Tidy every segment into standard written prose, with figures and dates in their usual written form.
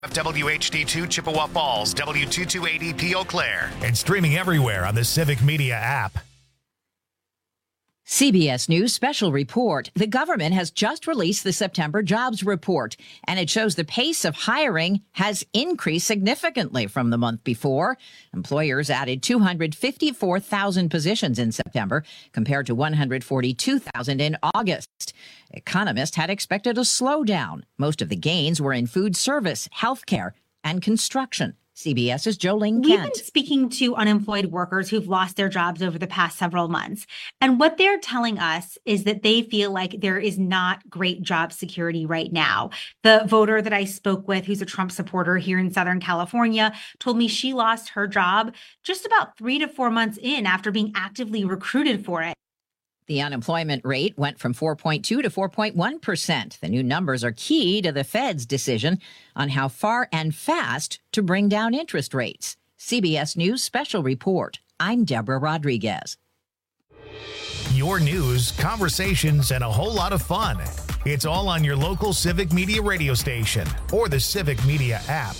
WHD2 Chippewa Falls, W2280P Eau Claire, and streaming everywhere on the Civic Media app. CBS News special report. The government has just released the September jobs report, and it shows the pace of hiring has increased significantly from the month before. Employers added 254,000 positions in September, compared to 142,000 in August. Economists had expected a slowdown. Most of the gains were in food service, healthcare, and construction. CBS's Jolene Kent. We've been speaking to unemployed workers who've lost their jobs over the past several months. And what they're telling us is that they feel like there is not great job security right now. The voter that I spoke with, who's a Trump supporter here in Southern California, told me she lost her job just about 3 to 4 months in after being actively recruited for it. The unemployment rate went from 4.2 to 4.1%. The new numbers are key to the Fed's decision on how far and fast to bring down interest rates. CBS News special report. I'm Deborah Rodriguez. Your news, conversations, and a whole lot of fun. It's all on your local Civic Media radio station or the Civic Media app.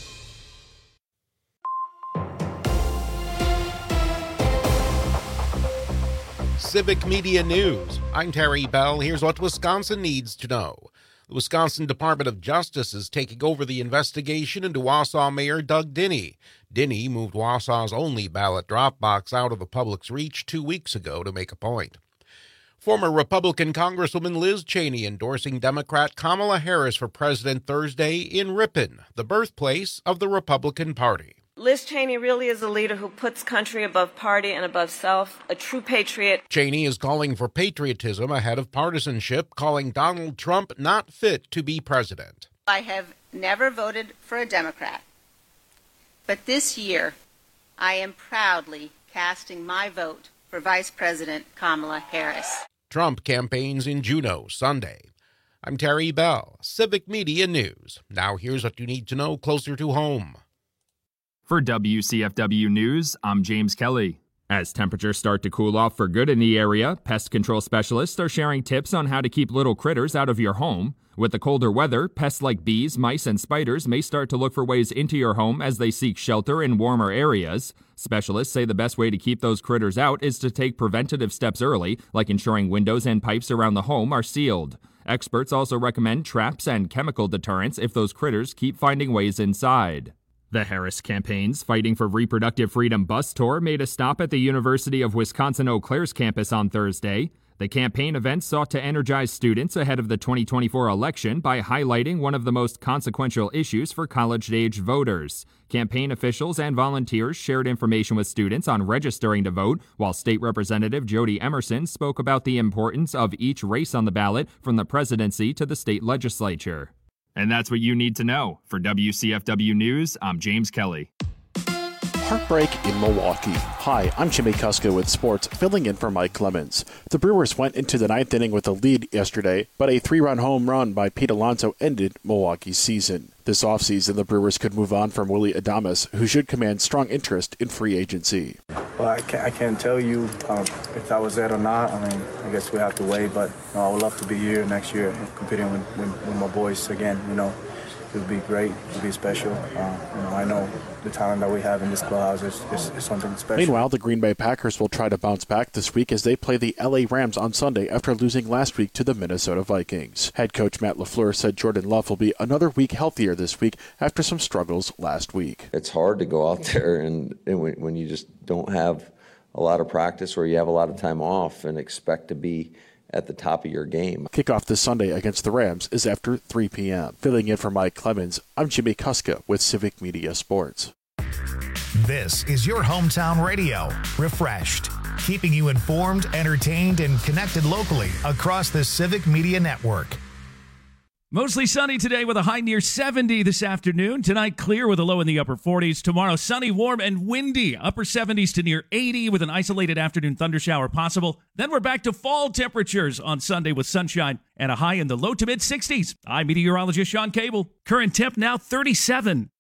Civic Media News. I'm Terry Bell. Here's what Wisconsin needs to know. The Wisconsin Department of Justice is taking over the investigation into Wausau Mayor Doug Dinny. Dinny moved Wausau's only ballot drop box out of the public's reach 2 weeks ago to make a point. Former Republican Congresswoman Liz Cheney endorsing Democrat Kamala Harris for president Thursday in Ripon, the birthplace of the Republican Party. Liz Cheney really is a leader who puts country above party and above self, a true patriot. Cheney is calling for patriotism ahead of partisanship, calling Donald Trump not fit to be president. I have never voted for a Democrat, but this year I am proudly casting my vote for Vice President Kamala Harris. Trump campaigns in Juneau Sunday. I'm Terry Bell, Civic Media News. Now here's what you need to know closer to home. For WCFW News, I'm James Kelly. As temperatures start to cool off for good in the area, pest control specialists are sharing tips on how to keep little critters out of your home. With the colder weather, pests like bees, mice, and spiders may start to look for ways into your home as they seek shelter in warmer areas. Specialists say the best way to keep those critters out is to take preventative steps early, like ensuring windows and pipes around the home are sealed. Experts also recommend traps and chemical deterrents if those critters keep finding ways inside. The Harris campaign's Fighting for Reproductive Freedom bus tour made a stop at the University of Wisconsin-Eau Claire's campus on Thursday. The campaign event sought to energize students ahead of the 2024 election by highlighting one of the most consequential issues for college-age voters. Campaign officials and volunteers shared information with students on registering to vote, while State Representative Jody Emerson spoke about the importance of each race on the ballot from the presidency to the state legislature. And that's what you need to know. For WCFW News, I'm James Kelly. Heartbreak in Milwaukee. Hi, I'm Jimmy Kuska with sports, filling in for Mike Clemens. The Brewers went into the ninth inning with a lead yesterday, but a 3-run home run by Pete Alonso ended Milwaukee's season. This offseason, the Brewers could move on from Willy Adames, who should command strong interest in free agency. Well, I can't tell you if that was it or not. I mean, I guess we have to wait, but I would love to be here next year competing with my boys again. It would be great. It would be special. I know the talent that we have in this clubhouse is something special. Meanwhile, the Green Bay Packers will try to bounce back this week as they play the LA Rams on Sunday after losing last week to the Minnesota Vikings. Head coach Matt LaFleur said Jordan Love will be another week healthier this week after some struggles last week. It's hard to go out there and when you just don't have a lot of practice or you have a lot of time off and expect to be at the top of your game. Kickoff this Sunday against the Rams is after 3 p.m. Filling in for Mike Clemens, I'm Jimmy Kuska with Civic Media Sports. This is your hometown radio, refreshed, keeping you informed, entertained, and connected locally across the Civic Media Network. Mostly sunny today with a high near 70 this afternoon. Tonight, clear with a low in the upper 40s. Tomorrow, sunny, warm, and windy. Upper 70s to near 80 with an isolated afternoon thundershower possible. Then we're back to fall temperatures on Sunday with sunshine and a high in the low to mid 60s. I'm meteorologist Sean Cable. Current temp now 37.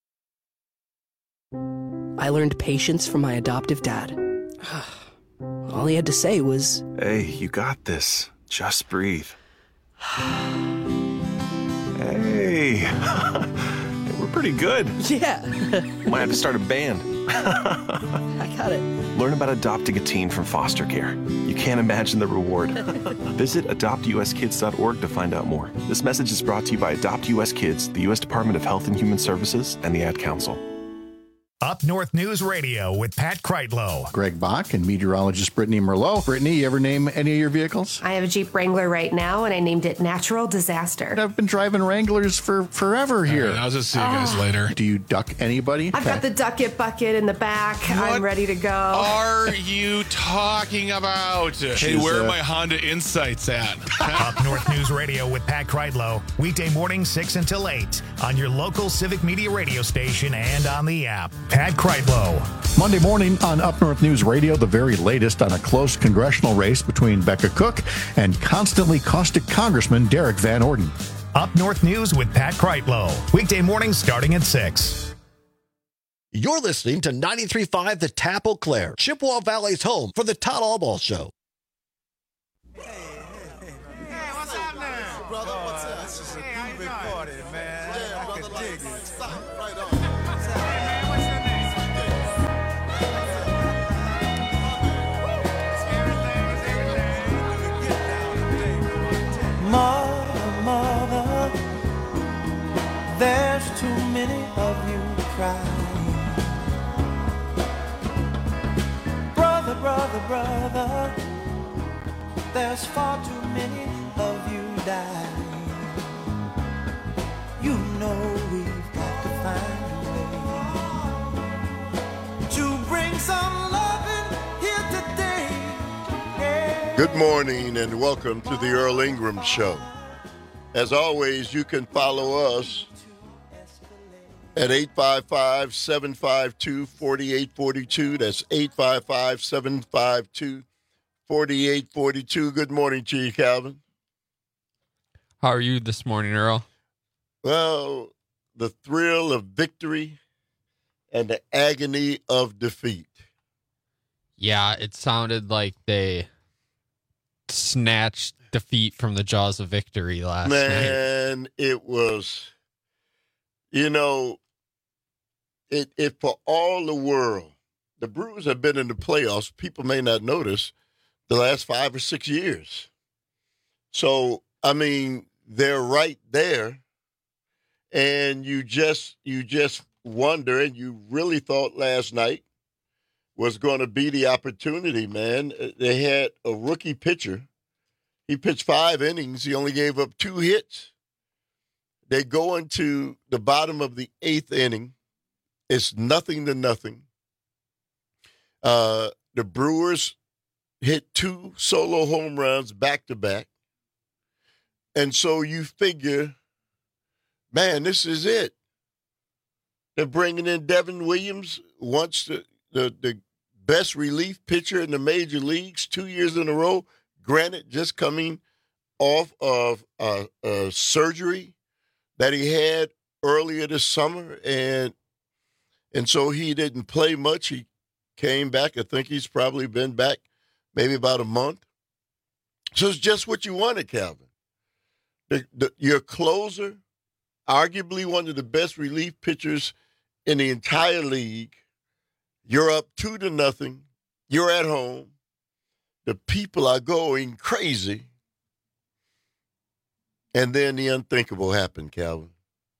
I learned patience from my adoptive dad. All he had to say was, "Hey, you got this. Just breathe." Hey, pretty good. Yeah. Might have to start a band. I got it. Learn about adopting a teen from foster care. You can't imagine the reward. Visit adoptuskids.org to find out more. This message is brought to you by Adopt US Kids, the U.S. Department of Health and Human Services, and the Ad Council. Up North News Radio with Pat Kreitlow. Greg Bach and meteorologist Brittany Merlot. Brittany, you ever name any of your vehicles? I have a Jeep Wrangler right now, and I named it Natural Disaster. I've been driving Wranglers for forever here. Right, I'll just see you guys later. Do you duck anybody? I've got the Duck It bucket in the back. What I'm ready to go. are you talking about? Hey, where are my Honda Insights at? Up North News Radio with Pat Kreitlow. Weekday morning 6 until 8 on your local Civic Media radio station and on the app. Pat Kreitlow. Monday morning on Up North News Radio, the very latest on a close congressional race between Becca Cook and constantly caustic Congressman Derek Van Orden. Up North News with Pat Kreitlow. Weekday morning starting at 6. You're listening to 93.5 The Tap Eau Claire, Chippewa Valley's home for the Todd Albaugh Show. Hey, what's happening? Brother, what's up? This is a groovy party, man. Yeah, brother, I can dig it. Right on. Hey, man, what's your name? Mother, there's too many of you crying. Brother, there's far too many of you dying. You know we've got to find a way to bring some loving here today. Yeah. Good morning and welcome to the Earl Ingram Show. As always, you can follow us at 855-752-4842. That's 855-752-4842. Good morning to you, Calvin. How are you this morning, Earl? Well, the thrill of victory and the agony of defeat. Yeah, it sounded like they snatched defeat from the jaws of victory last night. Man, it was, it for all the world, the Brewers have been in the playoffs, people may not notice, the last 5 or 6 years. So, I mean, they're right there, and you just wonder, and you really thought last night was going to be the opportunity, man. They had a rookie pitcher. He pitched 5 innings. He only gave up 2 hits. They go into the bottom of the 8th inning. It's 0-0. The Brewers hit 2 solo home runs back-to-back. And so you figure, man, this is it. They're bringing in Devin Williams, once the best relief pitcher in the major leagues 2 years in a row. Granted, just coming off of surgery that he had earlier this summer, and so he didn't play much. He came back. I think he's probably been back maybe about a month. So it's just what you wanted, Calvin. Your closer, arguably one of the best relief pitchers in the entire league. You're up 2-0. You're at home. The people are going crazy. And then the unthinkable happened, Calvin.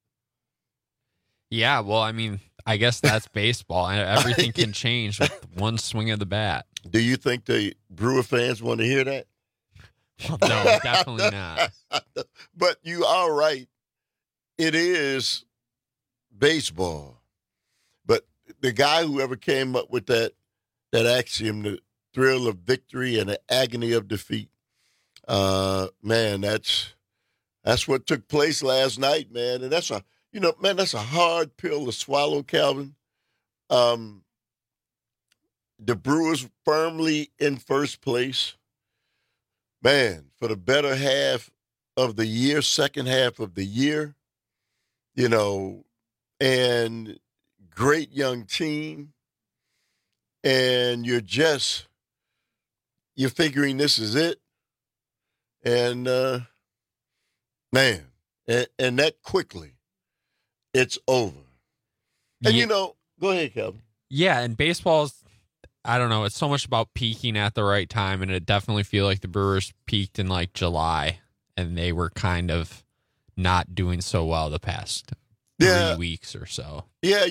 Yeah, well, I mean, I guess that's baseball. Everything can change with one swing of the bat. Do you think the Brewer fans want to hear that? Well, no, definitely not. But you are right. It is baseball. But the guy who ever came up with that axiom, the thrill of victory and the agony of defeat, man, that's what took place last night, man. And that's a hard pill to swallow, Calvin. The Brewers firmly in first place. Man, for the better half of the year, second half of the year, and great young team. And you're figuring this is it. And, man, and that quickly, it's over. And, go ahead, Calvin. Yeah, and baseball's, I don't know, it's so much about peaking at the right time, and it definitely feel like the Brewers peaked in like July, and they were kind of not doing so well the past 3 weeks or so. Yeah,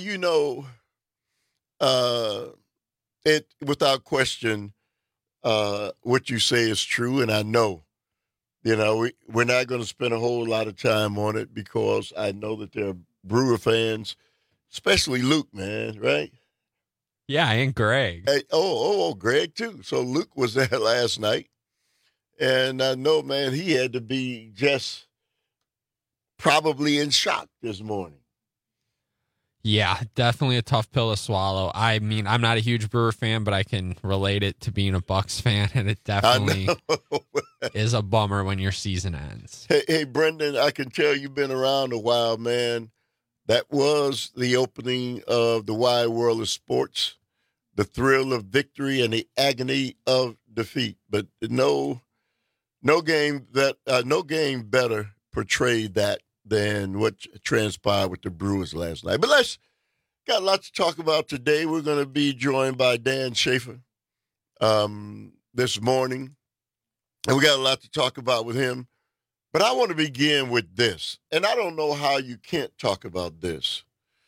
it without question, what you say is true, and I know. We're not going to spend a whole lot of time on it because I know that there are Brewer fans, especially Luke, man, right? Yeah, and Greg. Hey, Greg, too. So Luke was there last night, and I know, man, he had to be just probably in shock this morning. Yeah, definitely a tough pill to swallow. I mean, I'm not a huge Brewer fan, but I can relate it to being a Bucks fan, and it definitely is a bummer when your season ends. Hey, Brendan, I can tell you've been around a while, man. That was the opening of the wide world of sports, the thrill of victory and the agony of defeat. But no game better portrayed that than what transpired with the Brewers last night. But got a lot to talk about today. We're going to be joined by Dan Schaefer this morning, and we got a lot to talk about with him. But I want to begin with this, and I don't know how you can't talk about this.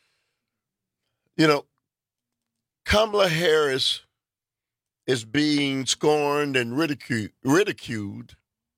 Kamala Harris is being scorned and ridiculed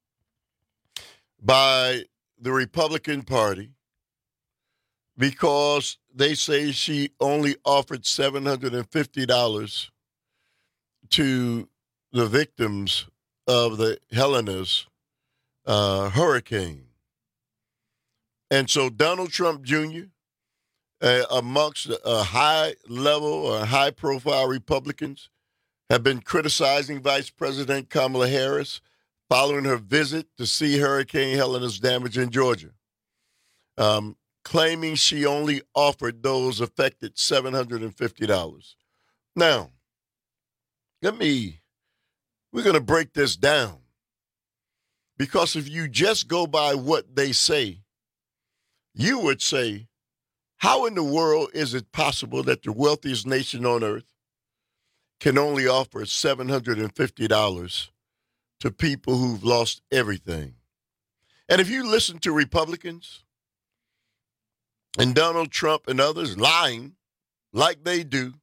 by the Republican Party because they say she only offered $750 to the victims of the Helena's hurricane. And so Donald Trump Jr., amongst high-profile Republicans, have been criticizing Vice President Kamala Harris following her visit to see Hurricane Helena's damage in Georgia, claiming she only offered those affected $750. Now, we're going to break this down, because if you just go by what they say, you would say, how in the world is it possible that the wealthiest nation on earth can only offer $750 to people who've lost everything? And if you listen to Republicans and Donald Trump and others lying like they do,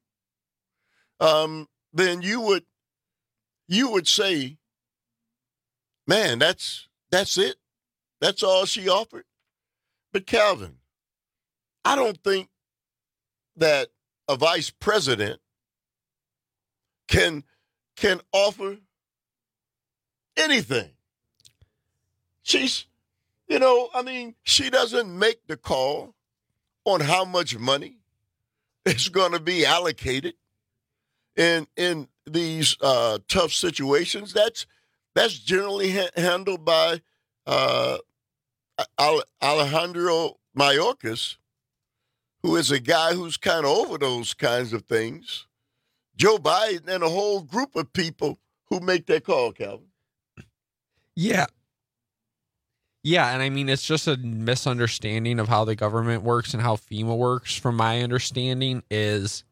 then you would say, man, that's it. That's all she offered. But Calvin, I don't think that a vice president can offer anything. She doesn't make the call on how much money is going to be allocated in these tough situations. That's generally handled by Alejandro Mayorkas, who is a guy who's kind of over those kinds of things. Joe Biden and a whole group of people who make that call, Calvin. Yeah. Yeah, and I mean, it's just a misunderstanding of how the government works and how FEMA works. From my understanding, is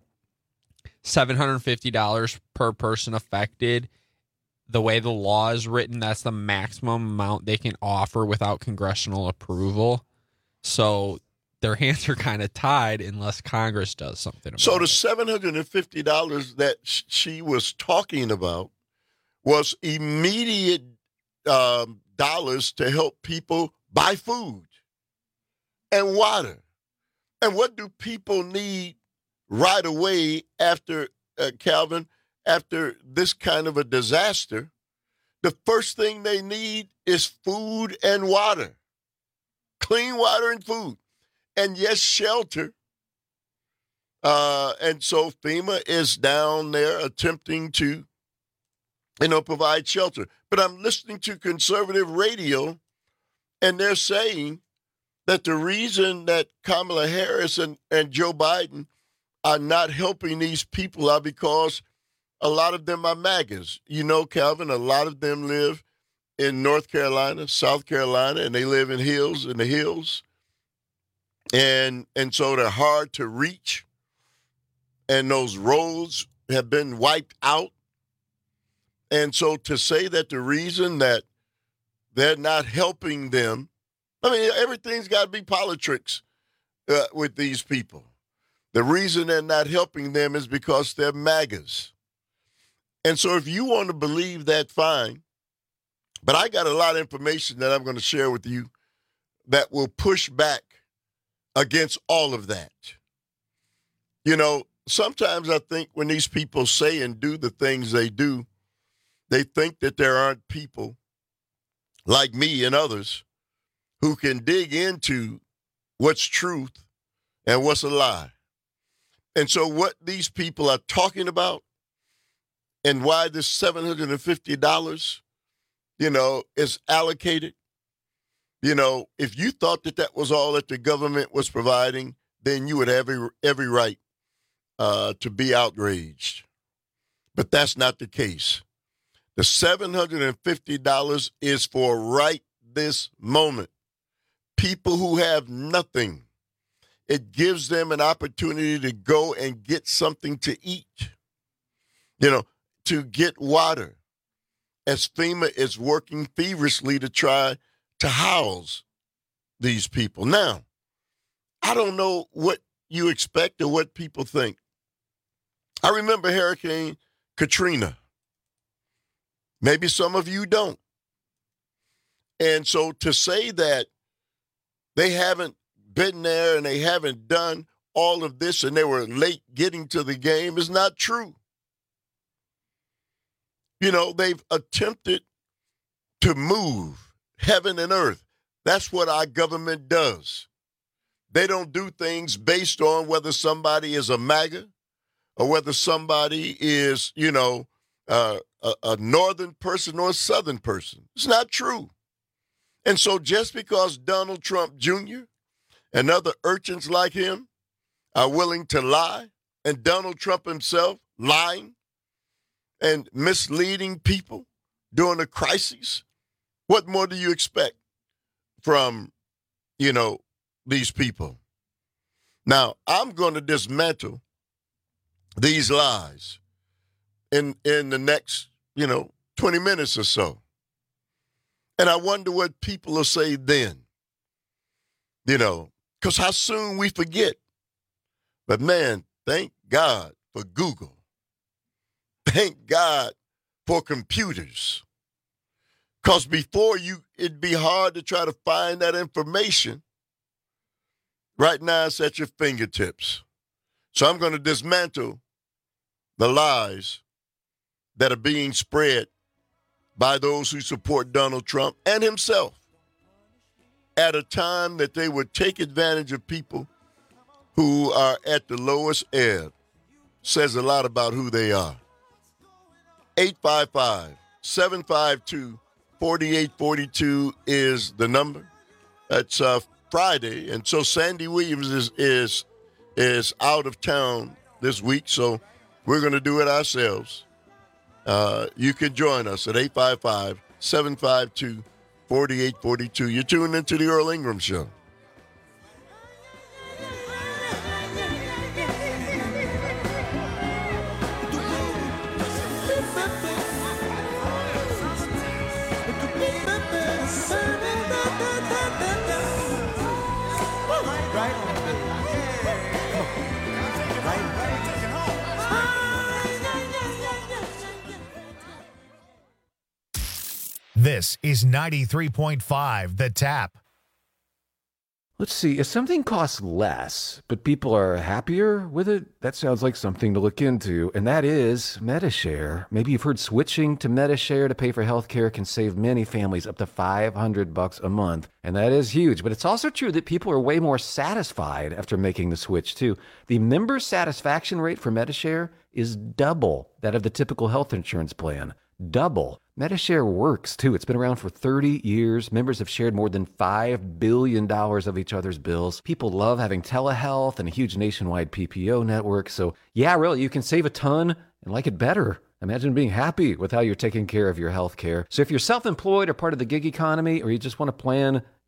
$750 per person affected. The way the law is written, that's the maximum amount they can offer without congressional approval. So their hands are kind of tied unless Congress does something about it. So the $750 that she was talking about was immediate dollars to help people buy food and water. And what do people need right away after, Calvin, after this kind of a disaster? The first thing they need is food and water, clean water and food, and yes, shelter. And so FEMA is down there attempting to, provide shelter. But I'm listening to conservative radio, and they're saying that the reason that Kamala Harris and Joe Biden are not helping these people are because a lot of them are MAGAs. Calvin, a lot of them live in North Carolina, South Carolina, and they live in the hills. And so they're hard to reach. and those roads have been wiped out. And so to say that the reason that they're not helping them, I mean, everything's got to be politics with these people. The reason they're not helping them is because they're MAGAs. And so if you want to believe that, fine. But I got a lot of information that I'm going to share with you that will push back against all of that. You know, sometimes I think when these people say and do the things they do, they think that there aren't people like me and others who can dig into what's truth and what's a lie. And so what these people are talking about and why this $750, is allocated, if you thought that that was all that the government was providing, then you would have every right to be outraged. But that's not the case. The $750 is for right this moment. People who have nothing. It gives them an opportunity to go and get something to eat, to get water, as FEMA is working feverishly to try to house these people. Now, I don't know what you expect or what people think. I remember Hurricane Katrina. Maybe some of you don't. And so to say that they haven't been there and they haven't done all of this and they were late getting to the game is not true. They've attempted to move heaven and earth. That's what our government does. They don't do things based on whether somebody is a MAGA or whether somebody is, a northern person or a southern person. It's not true. And so just because Donald Trump Jr. and other urchins like him are willing to lie, and Donald Trump himself lying and misleading people during a crisis, what more do you expect from, these people? Now, I'm going to dismantle these lies in the next, 20 minutes or so. And I wonder what people will say then, because how soon we forget. But man, thank God for Google. Thank God for computers. Because before it'd be hard to try to find that information. Right now it's at your fingertips. So I'm going to dismantle the lies that are being spread by those who support Donald Trump and himself at a time that they would take advantage of people who are at the lowest ebb. Says a lot about who they are. 855-752-4842 is the number. That's Friday, and so Sandy Williams is out of town this week, so we're going to do it ourselves. You can join us at 855-752-4842. You're tuned into the Earl Ingram Show. This is 93.5 The Tap. Let's see, if something costs less, but people are happier with it, that sounds like something to look into, and that is Medi-Share. Maybe you've heard switching to Medi-Share to pay for healthcare can save many families up to $500 a month, and that is huge. But it's also true that people are way more satisfied after making the switch, too. The member satisfaction rate for Medi-Share is double that of the typical health insurance plan. Double. Medi-Share works, too. It's been around for 30 years. Members have shared more than $5 billion of each other's bills. People love having telehealth and a huge nationwide PPO network. So, yeah, really, you can save a ton and like it better. Imagine being happy with how you're taking care of your health care. So if you're self-employed or part of the gig economy, or you just want to plan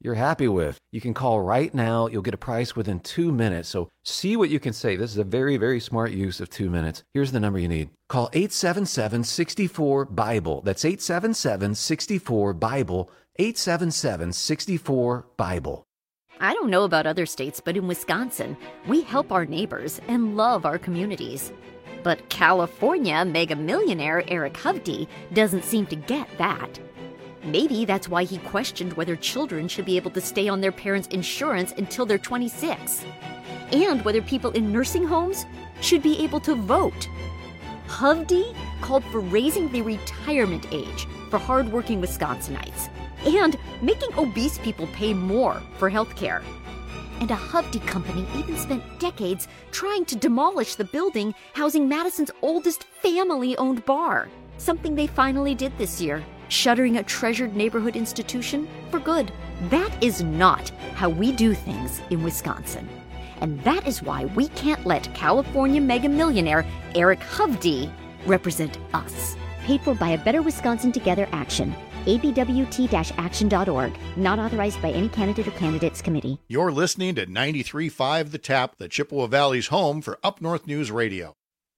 you're happy with. You can call right now. You'll get a price within 2 minutes. So see what you can save. This is a very, very smart use of 2 minutes. Here's the number you need. Call 877-64-BIBLE. That's 877-64-BIBLE. 877-64-BIBLE. I don't know about other states, but in Wisconsin, we help our neighbors and love our communities. But California mega millionaire Eric Hovde doesn't seem to get that. Maybe that's why he questioned whether children should be able to stay on their parents' insurance until they're 26, and whether people in nursing homes should be able to vote. Hovde called for raising the retirement age for hardworking Wisconsinites and making obese people pay more for health care. And a Hovde company even spent decades trying to demolish the building housing Madison's oldest family-owned bar, something they finally did this year, shuttering a treasured neighborhood institution for good. That is not how we do things in Wisconsin. And that is why we can't let California mega millionaire Eric Hovde represent us. Paid for by a Better Wisconsin Together action. abwt-action.org. Not authorized by any candidate or candidates committee. You're listening to 93.5 The Tap, the Chippewa Valley's home for Up North News Radio.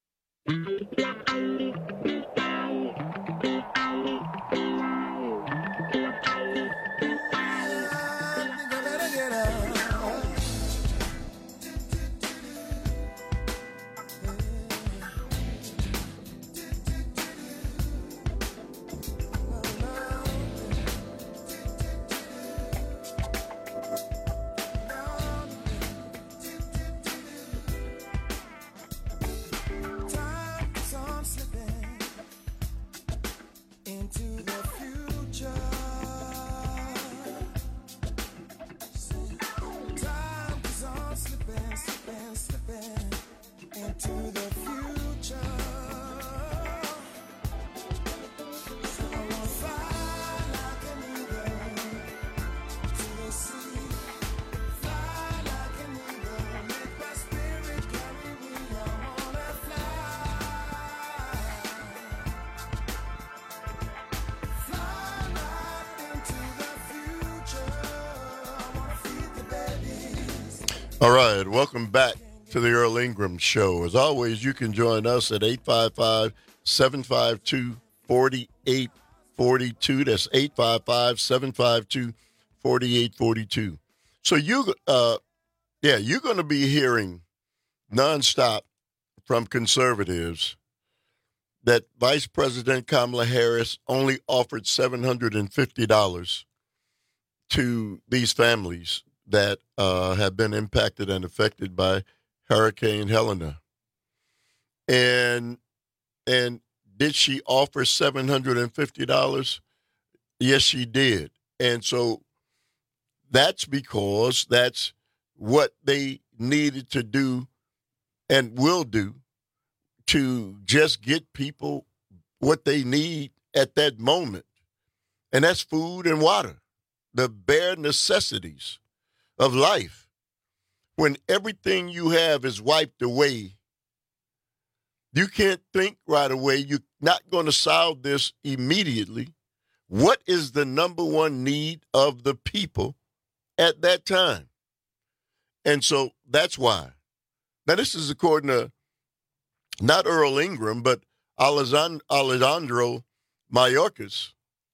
All right, welcome back to the Earl Ingram Show. As always, you can join us at 855-752-4842. That's 855-752-4842. So you're going to be hearing nonstop from conservatives that Vice President Kamala Harris only offered $750 to these families that have been impacted and affected by Hurricane Helena. And did she offer $750? Yes, she did. And so that's because that's what they needed to do and will do to just get people what they need at that moment. And that's food and water, the bare necessities of life. When everything you have is wiped away, you can't think right away. You're not going to solve this immediately. What is the number one need of the people at that time? And so that's why. Now, this is according to not Earl Ingram, but Alejandro Mayorkas,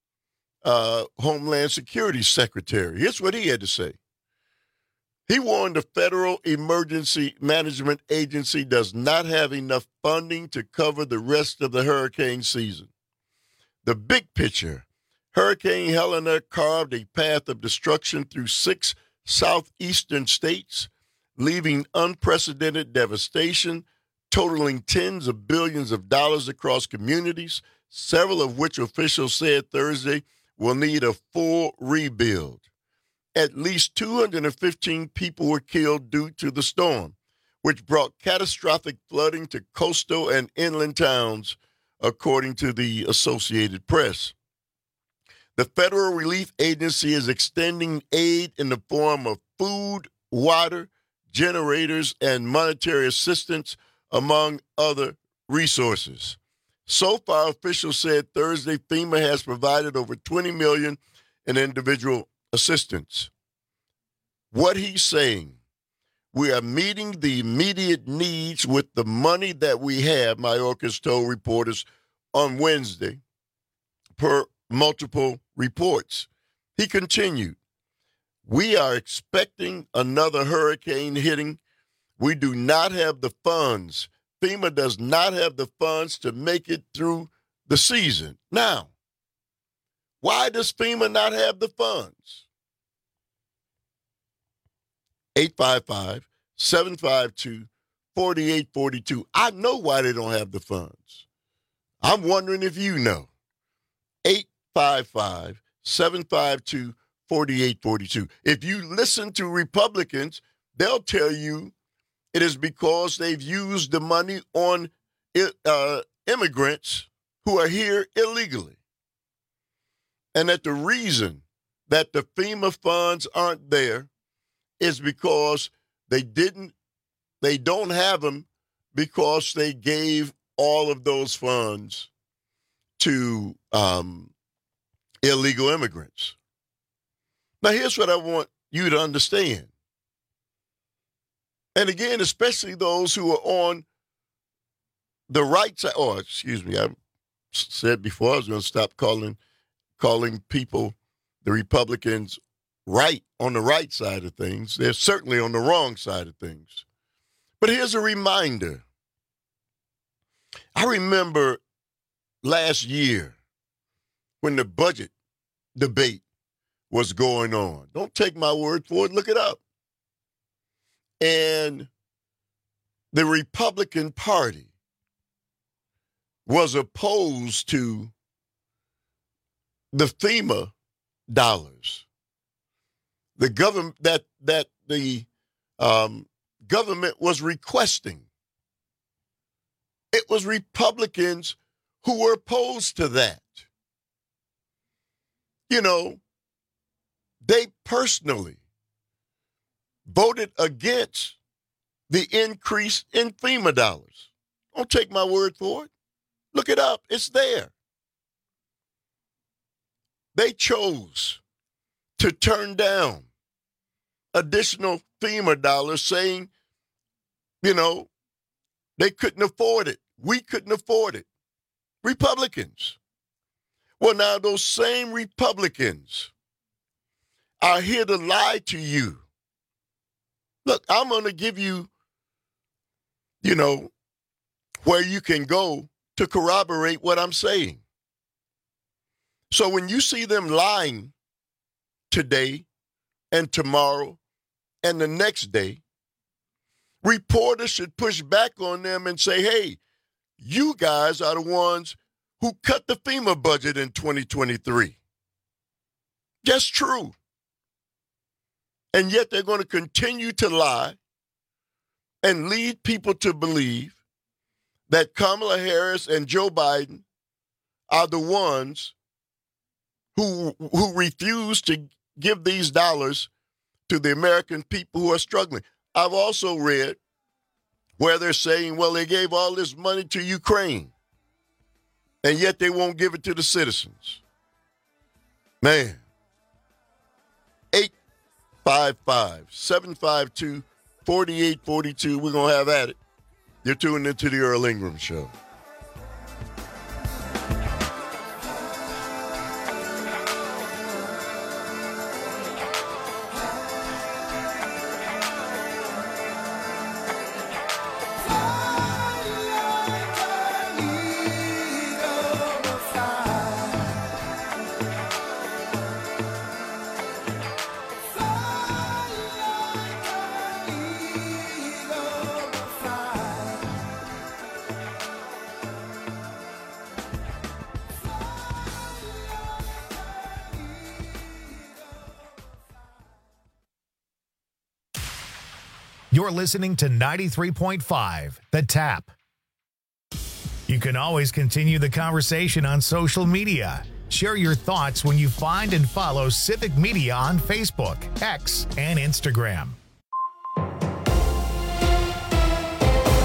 Homeland Security Secretary. Here's what he had to say. He warned the Federal Emergency Management Agency does not have enough funding to cover the rest of the hurricane season. The big picture, Hurricane Helena carved a path of destruction through 6 southeastern states, leaving unprecedented devastation, totaling tens of billions of dollars across communities, several of which officials said Thursday will need a full rebuild. At least 215 people were killed due to the storm, which brought catastrophic flooding to coastal and inland towns, according to the Associated Press. The Federal Relief Agency is extending aid in the form of food, water, generators, and monetary assistance, among other resources. So far, officials said Thursday FEMA has provided over $20 million in individual assistance. what he's saying. We are meeting the immediate needs with the money that we have, Mayorkas told reporters on Wednesday, per multiple reports. He continued, we are expecting another hurricane hitting. We do not have the funds. FEMA does not have the funds to make it through the season. Now, why does FEMA not have the funds? 855-752-4842. I know why they don't have the funds. I'm wondering if you know. 855-752-4842. If you listen to Republicans, they'll tell you it is because they've used the money on immigrants who are here illegally. And that the reason that the FEMA funds aren't there is because they don't have them because they gave all of those funds to illegal immigrants. Now, here's what I want you to understand. And again, especially those who are on the right side, I said before I was going to stop calling people, the Republicans, right on the right side of things. They're certainly on the wrong side of things. But here's a reminder. I remember last year when the budget debate was going on. Don't take my word for it. Look it up. And the Republican Party was opposed to the FEMA dollars. The government that the government was requesting. It was Republicans who were opposed to that. You know, they personally voted against the increase in FEMA dollars. Don't take my word for it. Look it up. It's there. They chose to turn down additional FEMA dollars, saying, you know, they couldn't afford it. We couldn't afford it. Republicans. Well, now those same Republicans are here to lie to you. Look, I'm going to give you, you know, where you can go to corroborate what I'm saying. So when you see them lying today and tomorrow and the next day, reporters should push back on them and say, hey, you guys are the ones who cut the FEMA budget in 2023. Just true. And yet they're going to continue to lie and lead people to believe that Kamala Harris and Joe Biden are the ones who refuse to give these dollars to the American people who are struggling. I've also read where they're saying, well, they gave all this money to Ukraine, and yet they won't give it to the citizens. Man. 855-752-4842. We're going to have at it. You're tuned into the Earl Ingram Show. You're listening to 93.5 The Tap. You can always continue the conversation on social media. Share your thoughts when you find and follow Civic Media on Facebook, X, and Instagram.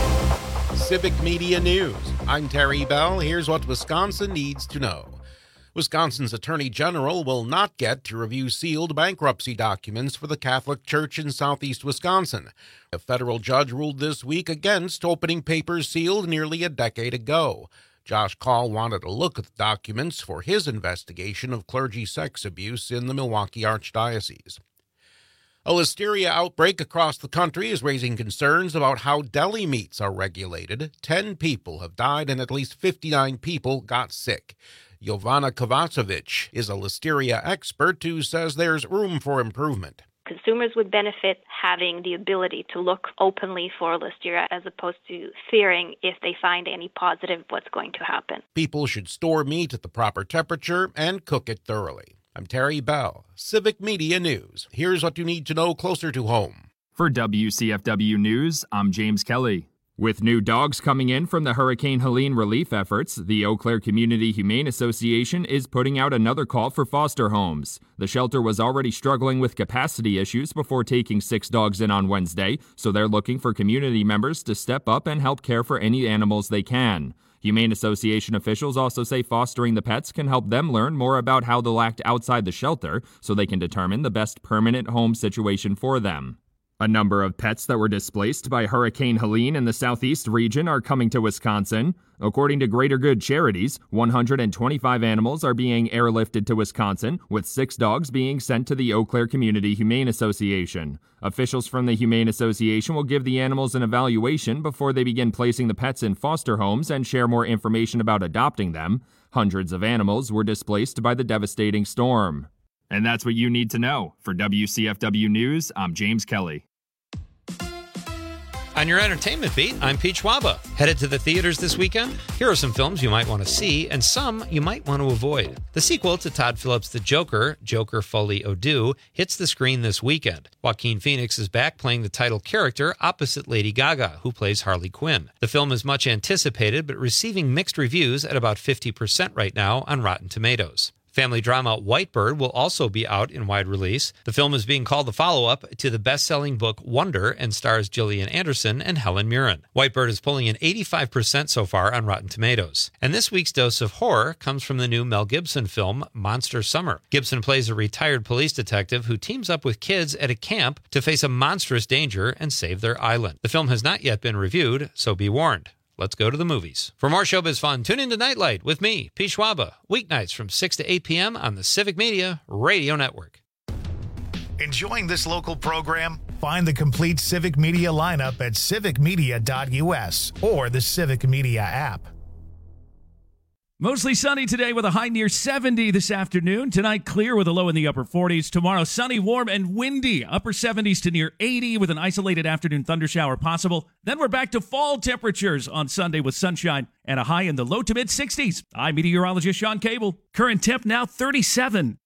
Civic Media News. I'm Terry Bell. Here's what Wisconsin needs to know. Wisconsin's Attorney General will not get to review sealed bankruptcy documents for the Catholic Church in southeast Wisconsin. A federal judge ruled this week against opening papers sealed nearly a decade ago. Josh Call wanted to look at the documents for his investigation of clergy sex abuse in the Milwaukee Archdiocese. A listeria outbreak across the country is raising concerns about how deli meats are regulated. 10 people have died and at least 59 people got sick. Jovana Kovacevic is a listeria expert who says there's room for improvement. Consumers would benefit having the ability to look openly for listeria as opposed to fearing if they find any positive what's going to happen. People should store meat at the proper temperature and cook it thoroughly. I'm Terry Bell, Civic Media News. Here's what you need to know closer to home. For WCFW News, I'm James Kelly. With new dogs coming in from the Hurricane Helene relief efforts, the Eau Claire Community Humane Association is putting out another call for foster homes. The shelter was already struggling with capacity issues before taking 6 dogs in on Wednesday, so they're looking for community members to step up and help care for any animals they can. Humane Association officials also say fostering the pets can help them learn more about how they'll act outside the shelter so they can determine the best permanent home situation for them. A number of pets that were displaced by Hurricane Helene in the southeast region are coming to Wisconsin. According to Greater Good Charities, 125 animals are being airlifted to Wisconsin, with 6 dogs being sent to the Eau Claire Community Humane Association. Officials from the Humane Association will give the animals an evaluation before they begin placing the pets in foster homes and share more information about adopting them. Hundreds of animals were displaced by the devastating storm. And that's what you need to know. For WCFW News, I'm James Kelly. On your entertainment beat, I'm Pete Schwaba. Headed to the theaters this weekend? Here are some films you might want to see and some you might want to avoid. The sequel to Todd Phillips' The Joker, Joker Folie à Deux, hits the screen this weekend. Joaquin Phoenix is back playing the title character opposite Lady Gaga, who plays Harley Quinn. The film is much anticipated but receiving mixed reviews at about 50% right now on Rotten Tomatoes. Family drama Whitebird will also be out in wide release. The film is being called the follow-up to the best-selling book Wonder and stars Gillian Anderson and Helen Mirren. Whitebird is pulling in 85% so far on Rotten Tomatoes. And this week's dose of horror comes from the new Mel Gibson film Monster Summer. Gibson plays a retired police detective who teams up with kids at a camp to face a monstrous danger and save their island. The film has not yet been reviewed, so be warned. Let's go to the movies. For more showbiz fun, tune in to Nightlight with me, Pete Schwaba, weeknights from 6 to 8 p.m. on the Civic Media Radio Network. Enjoying this local program? Find the complete Civic Media lineup at civicmedia.us or the Civic Media app. Mostly sunny today with a high near 70 this afternoon. Tonight, clear with a low in the upper 40s. Tomorrow, sunny, warm, and windy. Upper 70s to near 80 with an isolated afternoon thundershower possible. Then we're back to fall temperatures on Sunday with sunshine and a high in the low to mid 60s. I'm meteorologist Sean Cable. Current temp now 37.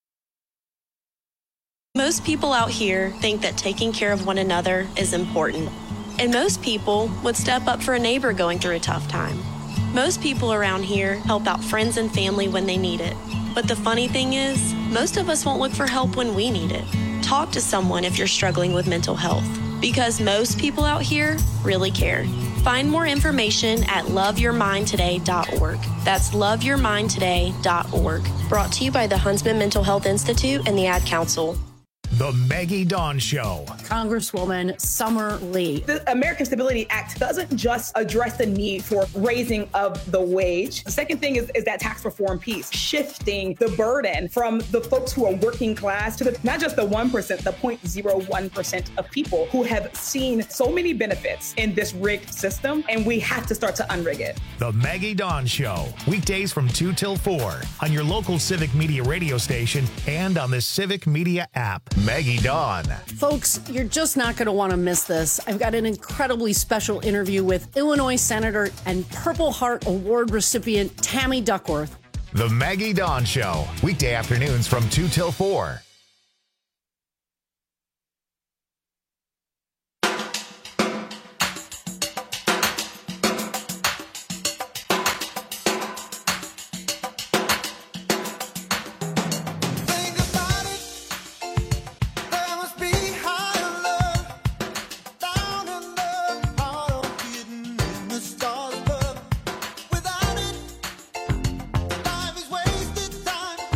Most people out here think that taking care of one another is important. And most people would step up for a neighbor going through a tough time. Most people around here help out friends and family when they need it. But the funny thing is, most of us won't look for help when we need it. Talk to someone if you're struggling with mental health, because most people out here really care. Find more information at loveyourmindtoday.org. That's loveyourmindtoday.org. Brought to you by the Huntsman Mental Health Institute and the Ad Council. The Maggie Dawn Show. Congresswoman Summer Lee. The American Stability Act doesn't just address the need for raising of the wage. The second thing is that tax reform piece, shifting the burden from the folks who are working class to not just the 1%, the 0.01% of people who have seen so many benefits in this rigged system, and we have to start to unrig it. The Maggie Dawn Show. Weekdays from 2 till 4 on your local Civic Media radio station and on the Civic Media app. Maggie Dawn. Folks, you're just not going to want to miss this. I've got an incredibly special interview with Illinois Senator and Purple Heart Award recipient Tammy Duckworth. The Maggie Dawn Show. Weekday afternoons from 2 till 4. Time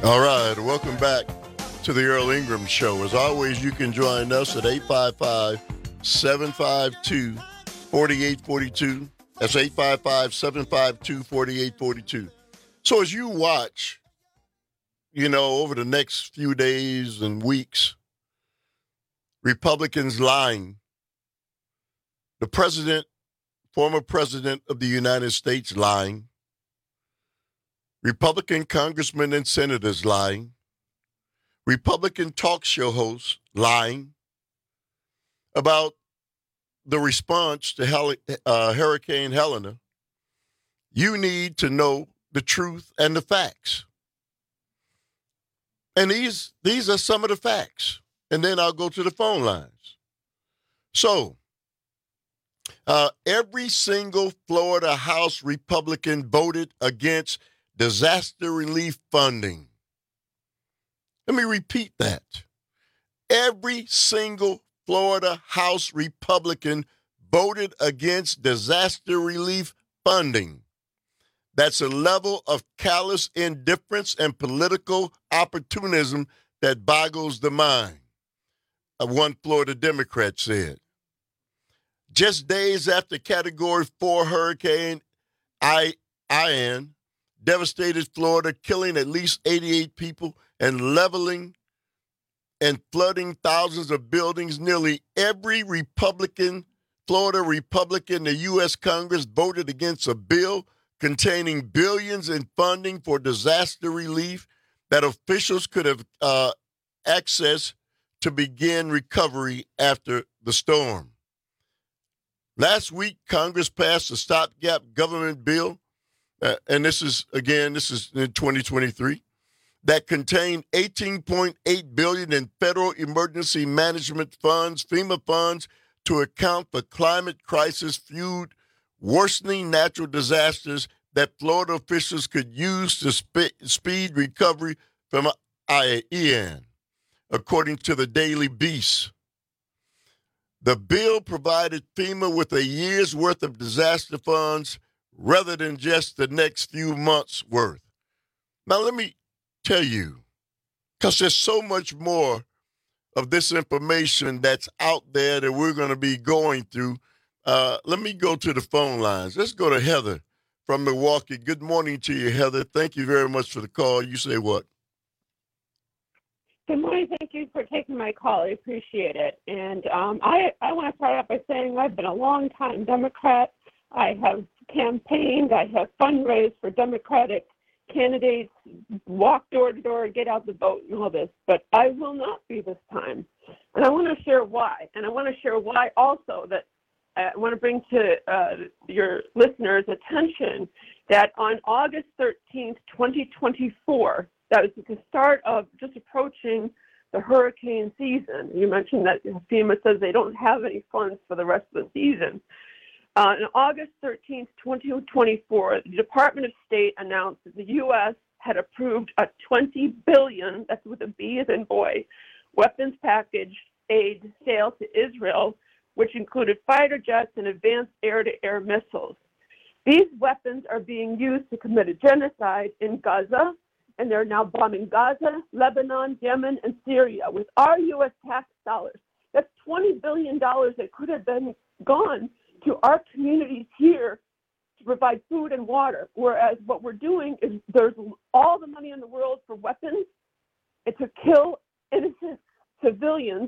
All right, welcome back to the Earl Ingram Show. As always, you can join us at 855-752-4842. That's 855-752-4842. So as you watch, over the next few days and weeks, Republicans lying, the president, former president of the United States lying, Republican congressmen and senators lying, Republican talk show hosts lying about the response to Hurricane Helena. You need to know the truth and the facts. And these are some of the facts. And then I'll go to the phone lines. So, every single Florida House Republican voted against disaster relief funding. Let me repeat that. Every single Florida House Republican voted against disaster relief funding. That's a level of callous indifference and political opportunism that boggles the mind, one Florida Democrat said. Just days after Category 4 Hurricane Ian devastated Florida, killing at least 88 people and leveling and flooding thousands of buildings, nearly every Florida Republican in the U.S. Congress voted against a bill containing billions in funding for disaster relief that officials could have access to begin recovery after the storm. Last week, Congress passed a stopgap government bill, and this is in 2023, that contained $18.8 billion in federal emergency management funds, FEMA funds, to account for climate crisis-fueled worsening natural disasters that Florida officials could use to speed recovery from Ian, according to the Daily Beast. The bill provided FEMA with a year's worth of disaster funds rather than just the next few months' worth. Now, let me tell you, because there's so much more of this information that's out there that we're going to be going through. Let me go to the phone lines. Let's go to Heather from Milwaukee. Good morning to you, Heather. Thank you very much for the call. You say what? Good morning. Thank you for taking my call. I appreciate it. And I want to start out by saying I've been a long-time Democrat. I have campaigned. I have fundraised for Democratic candidates, walk door to door, get out the vote and all this. But I will not be this time. And I want to share why. And I want to share why also that I want to bring to your listeners' attention that on August 13th, 2024, that was at the start of just approaching the hurricane season. You mentioned that FEMA says they don't have any funds for the rest of the season. On August 13th, 2024, the Department of State announced that the U.S. had approved a $20 billion, that's with a B as in boy, weapons package aid sale to Israel, which included fighter jets and advanced air-to-air missiles. These weapons are being used to commit a genocide in Gaza, and they're now bombing Gaza, Lebanon, Yemen, and Syria with our U.S. tax dollars. That's $20 billion that could have been gone to our communities here to provide food and water, whereas what we're doing is there's all the money in the world for weapons and to kill innocent civilians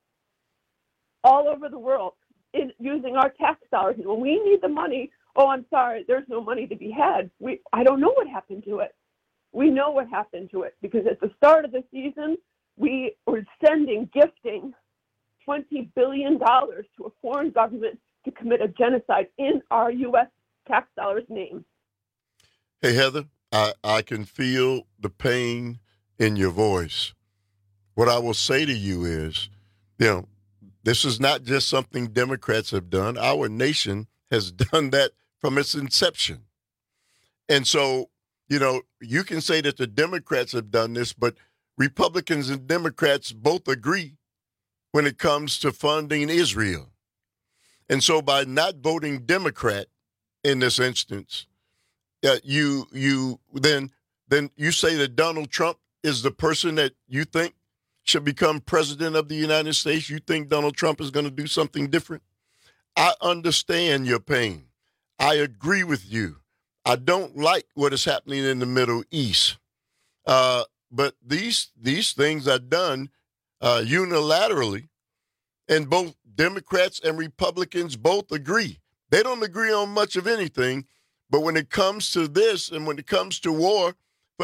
all over the world using our tax dollars. And when we need the money, oh, I'm sorry, there's no money to be had. I don't know what happened to it. We know what happened to it because at the start of the season, we were gifting $20 billion to a foreign government to commit a genocide in our U.S. tax dollars' name. Hey, Heather, I can feel the pain in your voice. What I will say to you is, this is not just something Democrats have done. Our nation has done that from its inception. And so, you can say that the Democrats have done this, but Republicans and Democrats both agree when it comes to funding Israel. And so by not voting Democrat in this instance, you say that Donald Trump is the person that you think should become president of the United States, you think Donald Trump is going to do something different? I understand your pain. I agree with you. I don't like what is happening in the Middle East. But these things are done unilaterally, and both Democrats and Republicans both agree. They don't agree on much of anything, but when it comes to this and when it comes to war,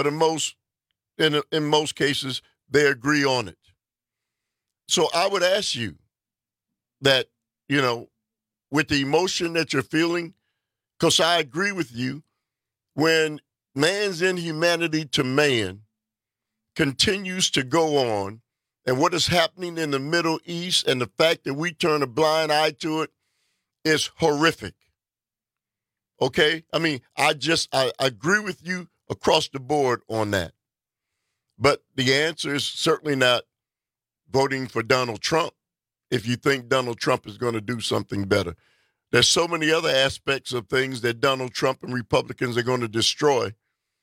in most cases, they agree on it. So I would ask you that, with the emotion that you're feeling, because I agree with you, when man's inhumanity to man continues to go on, and what is happening in the Middle East and the fact that we turn a blind eye to it is horrific. Okay? I mean, I agree with you across the board on that. But the answer is certainly not voting for Donald Trump if you think Donald Trump is going to do something better. There's so many other aspects of things that Donald Trump and Republicans are going to destroy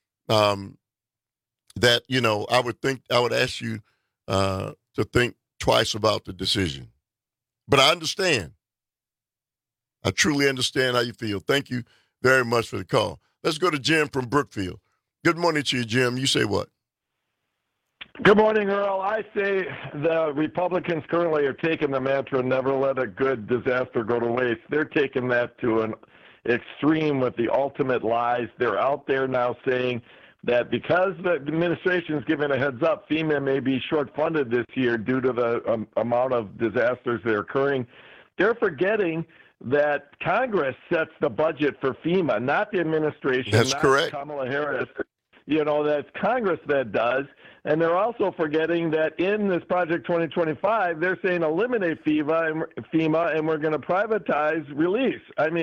that, I would ask you to think twice about the decision. But I understand. I truly understand how you feel. Thank you very much for the call. Let's go to Jim from Brookfield. Good morning to you, Jim. You say what? Good morning, Earl. I say the Republicans currently are taking the mantra, never let a good disaster go to waste. They're taking that to an extreme with the ultimate lies. They're out there now saying that because the administration is giving a heads up, FEMA may be short-funded this year due to the amount of disasters that are occurring. They're forgetting that Congress sets the budget for FEMA, not the administration. That's not correct. Kamala Harris. That's Congress that does. And they're also forgetting that in this Project 2025, they're saying eliminate FEMA and we're going to privatize relief.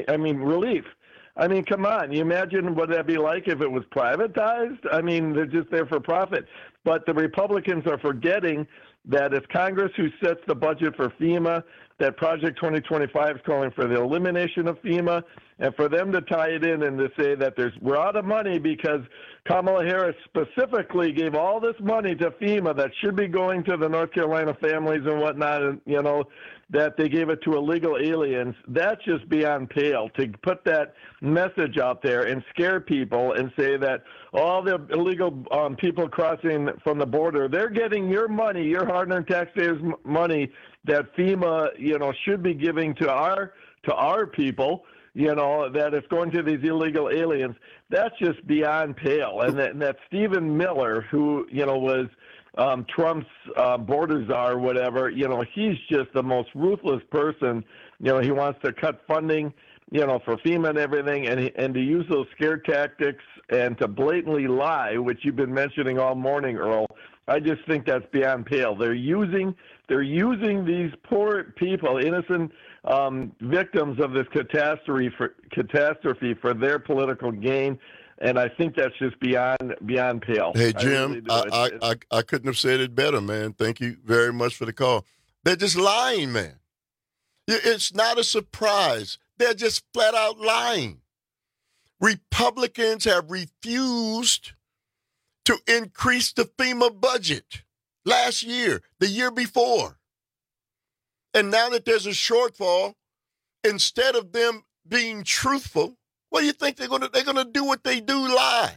I mean, come on. You imagine what that'd be like if it was privatized? I mean, they're just there for profit. But the Republicans are forgetting that it's Congress who sets the budget for FEMA, that Project 2025 is calling for the elimination of FEMA, and for them to tie it in and to say that we're out of money because Kamala Harris specifically gave all this money to FEMA that should be going to the North Carolina families and whatnot, and, that they gave it to illegal aliens. That's just beyond pale to put that message out there and scare people and say that all the illegal people crossing from the border, they're getting your money, your hard-earned taxpayers' money that FEMA, should be giving to our people, that it's going to these illegal aliens. That's just beyond pale. And that Stephen Miller, who, was Trump's border czar or whatever, he's just the most ruthless person. He wants to cut funding, for FEMA and everything, and to use those scare tactics and to blatantly lie, which you've been mentioning all morning, Earl. I just think that's beyond pale. They're using these poor people, innocent victims of this catastrophe for their political gain. And I think that's just beyond pale. Hey, Jim, I couldn't have said it better, man. Thank you very much for the call. They're just lying, man. It's not a surprise. They're just flat out lying. Republicans have refused to increase the FEMA budget last year, the year before. And now that there's a shortfall, instead of them being truthful, what do you think they're gonna do? What they do, lie.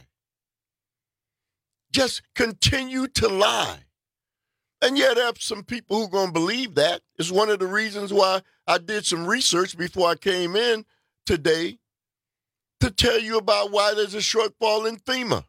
Just continue to lie. And yet, there are some people who are going to believe that. It's one of the reasons why I did some research before I came in today to tell you about why there's a shortfall in FEMA.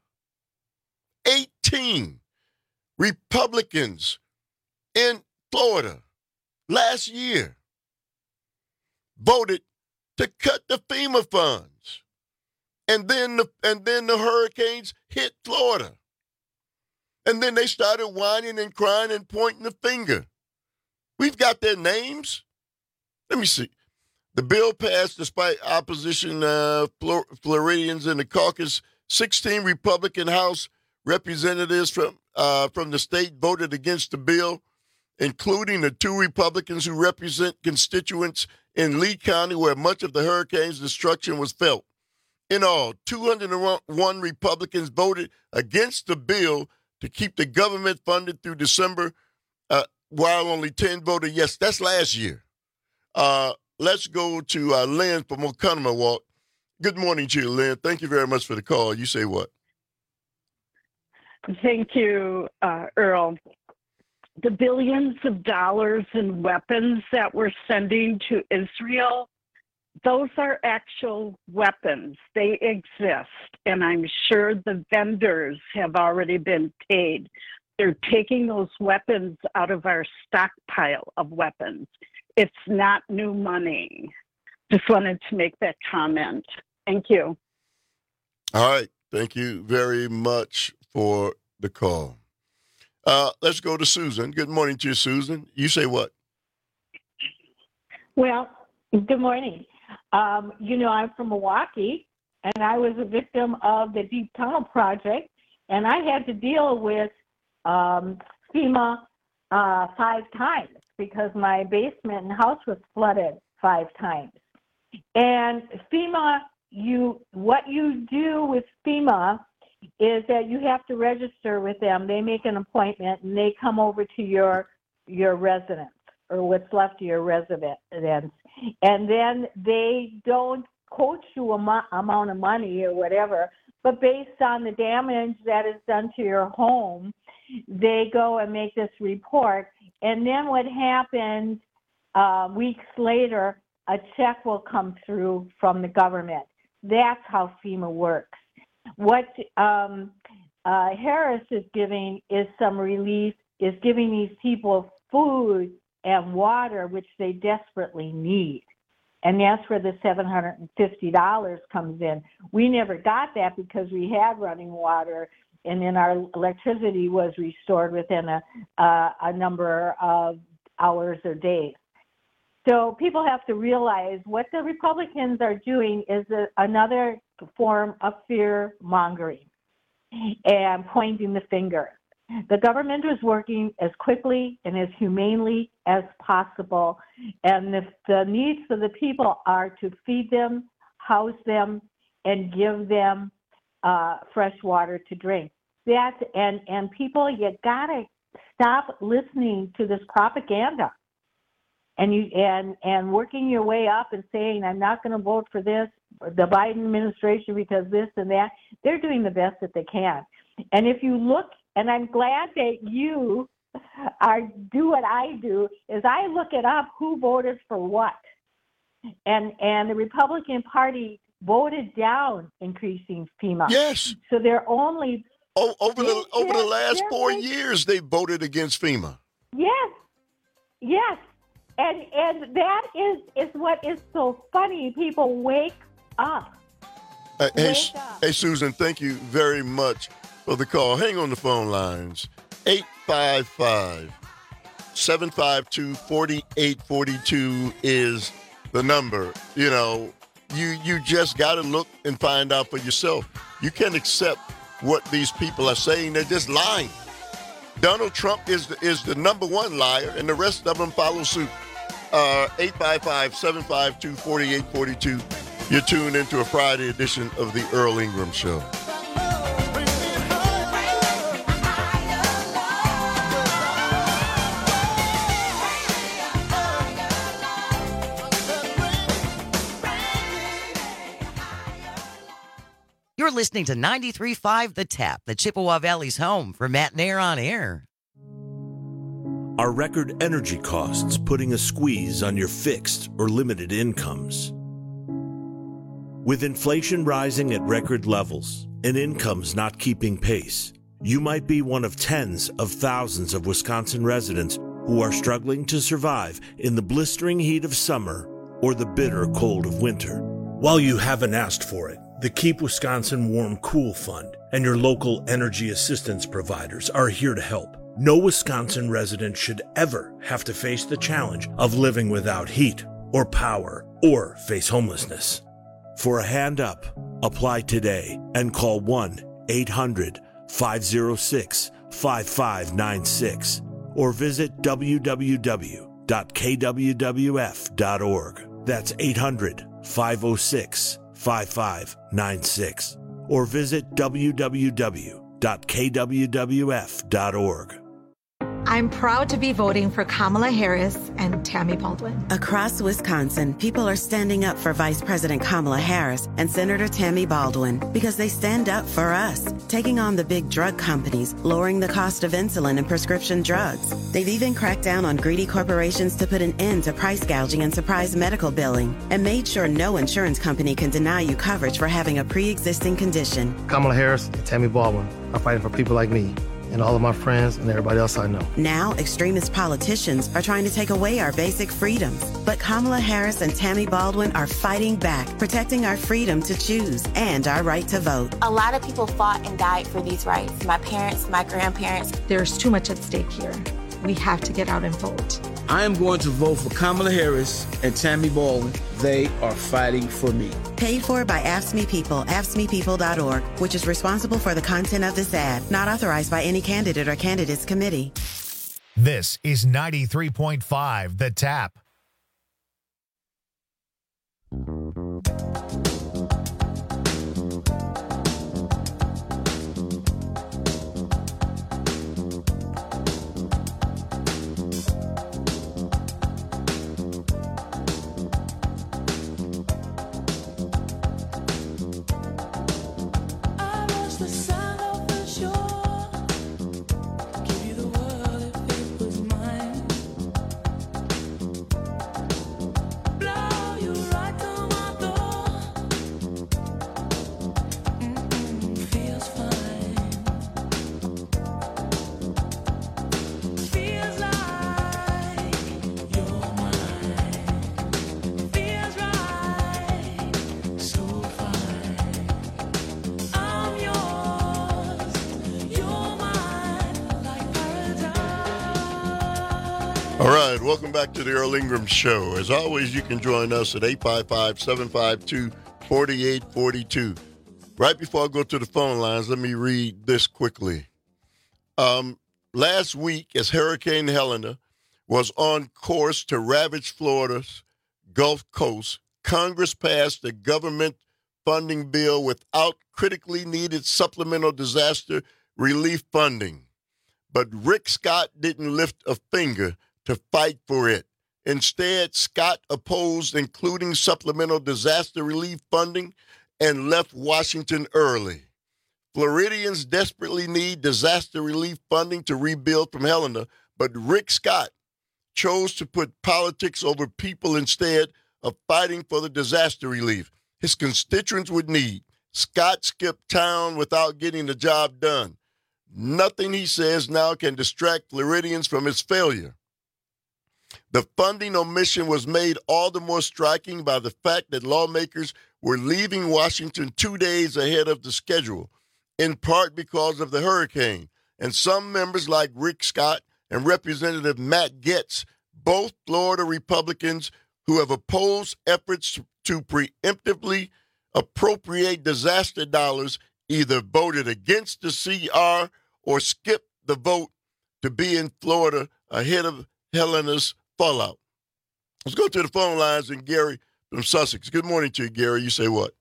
18 Republicans in Florida last year voted to cut the FEMA funds. And then the hurricanes hit Florida. And then they started whining and crying and pointing the finger. We've got their names. Let me see. The bill passed despite opposition Floridians in the caucus. 16 Republican House representatives from the state voted against the bill, including the 2 Republicans who represent constituents in Lee County, where much of the hurricane's destruction was felt. In all, 201 Republicans voted against the bill to keep the government funded through December, while only 10 voted yes. That's last year. Let's go to Lynn from Oconomowoc. Good morning to you, Lynn. Thank you very much for the call. You say what? Thank you, Earl. The billions of dollars in weapons that we're sending to Israel, those are actual weapons. They exist, and I'm sure the vendors have already been paid. They're taking those weapons out of our stockpile of weapons. It's not new money. Just wanted to make that comment. Thank you. All right. Thank you very much for the call. Let's go to Susan. Good morning to you, Susan. You say what? Well, good morning. I'm from Milwaukee, and I was a victim of the Deep Tunnel Project, and I had to deal with FEMA 5 times because my basement and house was flooded 5 times. And FEMA, what you do with FEMA is that you have to register with them. They make an appointment, and they come over to your residence or what's left of your residence. And then they don't quote you amount of money or whatever, but based on the damage that is done to your home, they go and make this report. And then what happens weeks later, a check will come through from the government. That's how FEMA works. What Harris is giving is some relief, is giving these people food and water, which they desperately need. And that's where the $750 comes in. We never got that because we had running water, and then our electricity was restored within a number of hours or days. So people have to realize what the Republicans are doing is another form of fear mongering and pointing the finger. The government is working as quickly and as humanely as possible, and the needs of the people are to feed them, house them, and give them fresh water to drink. And people, you gotta stop listening to this propaganda. And working your way up and saying, I'm not going to vote for this, or the Biden administration because this and that. They're doing the best that they can. And if you look, and I'm glad that you do what I do, is I look it up who voted for what. And the Republican Party voted down increasing FEMA. Yes. So they're only... Over the last 4 years, they voted against FEMA. Yes. And that is what is so funny. People wake up. Hey, Susan, thank you very much for the call. Hang on the phone lines. 855-752-4842 is the number. You just got to look and find out for yourself. You can't accept what these people are saying. They're just lying. Donald Trump is the number one liar, and the rest of them follow suit. 855-752-4842. You're tuned into a Friday edition of the Earl Ingram Show. You're listening to 93.5 The Tap, the Chippewa Valley's home for Matt and Air on Air. Are record energy costs putting a squeeze on your fixed or limited incomes? With inflation rising at record levels and incomes not keeping pace, you might be one of tens of thousands of Wisconsin residents who are struggling to survive in the blistering heat of summer or the bitter cold of winter. While you haven't asked for it, the Keep Wisconsin Warm Cool Fund and your local energy assistance providers are here to help. No Wisconsin resident should ever have to face the challenge of living without heat or power or face homelessness. For a hand up, apply today and call 1-800-506-5596 or visit www.kwwf.org. That's 800-506-5596 or visit www.kwwf.org. www.kwwf.org. I'm proud to be voting for Kamala Harris and Tammy Baldwin. Across Wisconsin, people are standing up for Vice President Kamala Harris and Senator Tammy Baldwin because they stand up for us, taking on the big drug companies, lowering the cost of insulin and prescription drugs. They've even cracked down on greedy corporations to put an end to price gouging and surprise medical billing, and made sure no insurance company can deny you coverage for having a pre-existing condition. Kamala Harris and Tammy Baldwin are fighting for people like me and all of my friends and everybody else I know. Now, extremist politicians are trying to take away our basic freedoms. But Kamala Harris and Tammy Baldwin are fighting back, protecting our freedom to choose and our right to vote. A lot of people fought and died for these rights. My parents, my grandparents. There's too much at stake here. We have to get out and vote. I am going to vote for Kamala Harris and Tammy Baldwin. They are fighting for me. Paid for by AFSCME People, AFSCMEPeople.org, which is responsible for the content of this ad, not authorized by any candidate or candidates committee. This is 93.5 The Tap. All right, welcome back to the Earl Ingram Show. As always, you can join us at 855-752-4842. Right before I go to the phone lines, let me read this quickly. Last week, as Hurricane Helena was on course to ravage Florida's Gulf Coast, Congress passed a government funding bill without critically needed supplemental disaster relief funding. But Rick Scott didn't lift a finger to fight for it. Instead, Scott opposed including supplemental disaster relief funding and left Washington early. Floridians desperately need disaster relief funding to rebuild from Helena, but Rick Scott chose to put politics over people instead of fighting for the disaster relief his constituents would need. Scott skipped town without getting the job done. Nothing he says now can distract Floridians from his failure. The funding omission was made all the more striking by the fact that lawmakers were leaving Washington 2 days ahead of the schedule, in part because of the hurricane. And some members like Rick Scott and Representative Matt Gaetz, both Florida Republicans who have opposed efforts to preemptively appropriate disaster dollars, either voted against the CR or skipped the vote to be in Florida ahead of Helena's fallout. Let's go to the phone lines and Gary from Sussex. Good morning to you, Gary. You say what?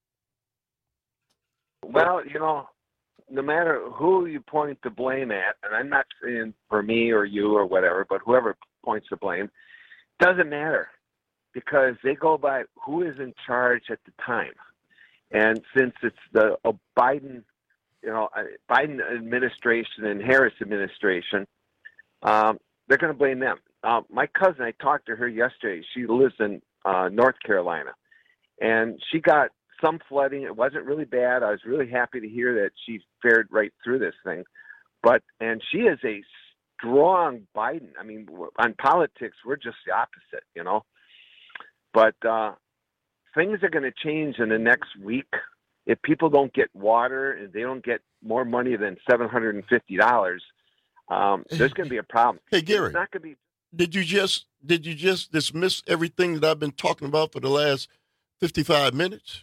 Well, no matter who you point the blame at, and I'm not saying for me or you or whatever, but whoever points the blame, doesn't matter because they go by who is in charge at the time. And since it's the Biden administration and Harris administration, they're going to blame them. My cousin, I talked to her yesterday. She lives in North Carolina, and she got some flooding. It wasn't really bad. I was really happy to hear that she fared right through this thing. And she is a strong Biden. I mean, on politics, we're just the opposite, But things are going to change in the next week. If people don't get water and they don't get more money than $750, there's going to be a problem. Hey, Gary, it's not going to be. Did you just dismiss everything that I've been talking about for the last 55 minutes?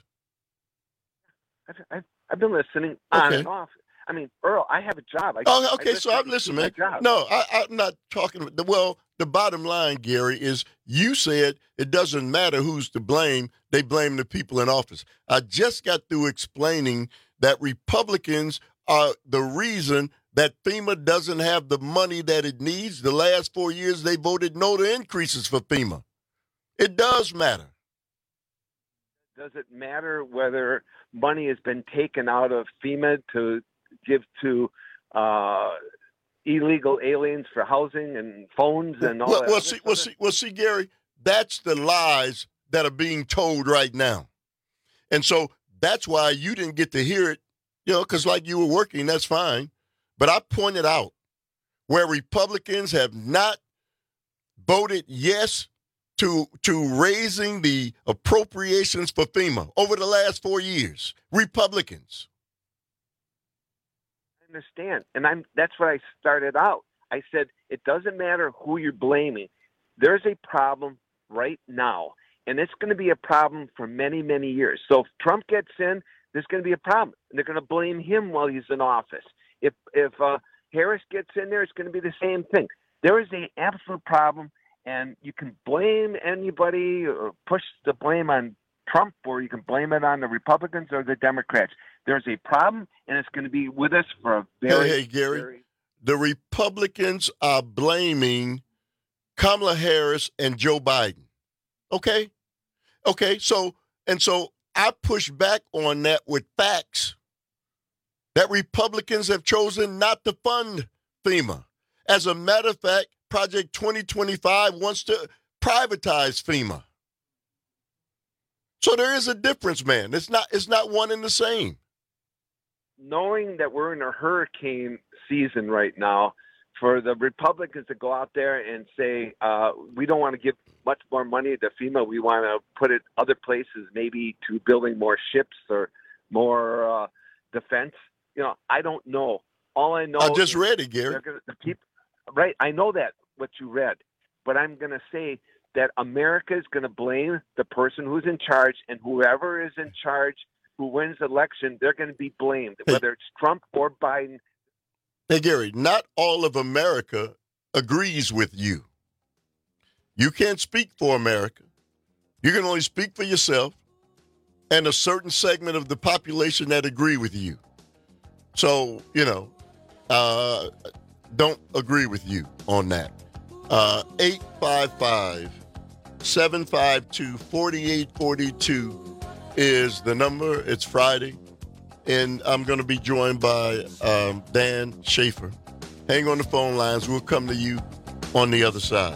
I've been listening on and off. I mean, Earl, I have a job. So I'm listening, man. No, I'm not talking. Well, the bottom line, Gary, is you said it doesn't matter who's to blame. They blame the people in office. I just got through explaining that Republicans are the reason that FEMA doesn't have the money that it needs. The last 4 years, they voted no to increases for FEMA. It does matter. Does it matter whether money has been taken out of FEMA to give to illegal aliens for housing and phones and all that? Well, see, Gary, that's the lies that are being told right now. And so that's why you didn't get to hear it, because like you were working, that's fine. But I pointed out where Republicans have not voted yes to raising the appropriations for FEMA over the last 4 years. Republicans. I understand. And that's what I started out. I said, it doesn't matter who you're blaming. There's a problem right now, and it's going to be a problem for many, many years. So if Trump gets in, there's going to be a problem. And they're going to blame him while he's in office. If Harris gets in there, it's going to be the same thing. There is an absolute problem, and you can blame anybody or push the blame on Trump, or you can blame it on the Republicans or the Democrats. There's a problem, and it's going to be with us for a very, Hey, Gary, the Republicans are blaming Kamala Harris and Joe Biden. Okay? So I push back on that with facts that Republicans have chosen not to fund FEMA. As a matter of fact, Project 2025 wants to privatize FEMA. So there is a difference, man. It's not one and the same. Knowing that we're in a hurricane season right now, for the Republicans to go out there and say, we don't want to give much more money to FEMA. We want to put it other places, maybe to building more ships or more defense. I don't know. All I know I just read it, Gary. Right, I know that, what you read. But I'm going to say that America is going to blame the person who's in charge, and whoever is in charge who wins the election, they're going to be blamed, whether it's Trump or Biden. Hey, Gary, not all of America agrees with you. You can't speak for America. You can only speak for yourself and a certain segment of the population that agree with you. So, don't agree with you on that. 855-752-4842 is the number. It's Friday, and I'm going to be joined by Dan Schaefer. Hang on the phone lines. We'll come to you on the other side.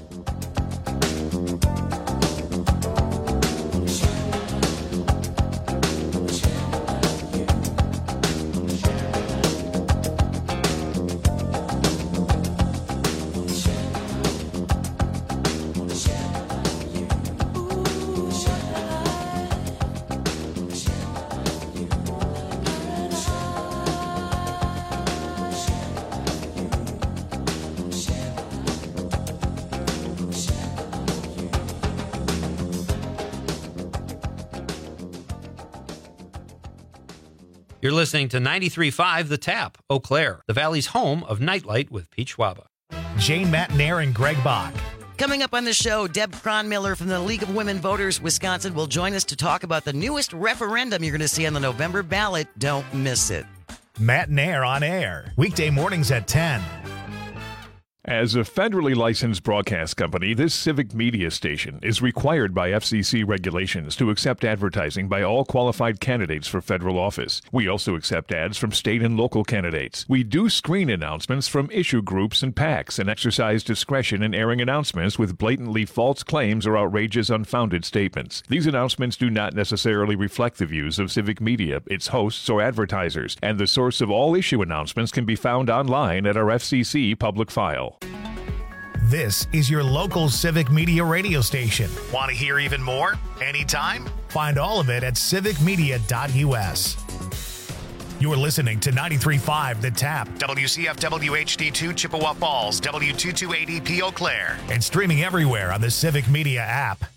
You're listening to 93.5 The Tap, Eau Claire, the Valley's home of Nightlight with Pete Schwaba. Jane Matnair and Greg Bach. Coming up on the show, Deb Cronmiller from the League of Women Voters Wisconsin will join us to talk about the newest referendum you're going to see on the November ballot. Don't miss it. Matnair on air, weekday mornings at 10. As a federally licensed broadcast company, this civic media station is required by FCC regulations to accept advertising by all qualified candidates for federal office. We also accept ads from state and local candidates. We do screen announcements from issue groups and PACs and exercise discretion in airing announcements with blatantly false claims or outrageous, unfounded statements. These announcements do not necessarily reflect the views of civic media, its hosts, or advertisers, and the source of all issue announcements can be found online at our FCC public file. This is your local civic media radio station. Want to hear even more? Anytime? Find all of it at civicmedia.us. You're listening to 93.5 The Tap, WCFW HD2 Chippewa Falls, W228EP Eau Claire, and streaming everywhere on the Civic Media app.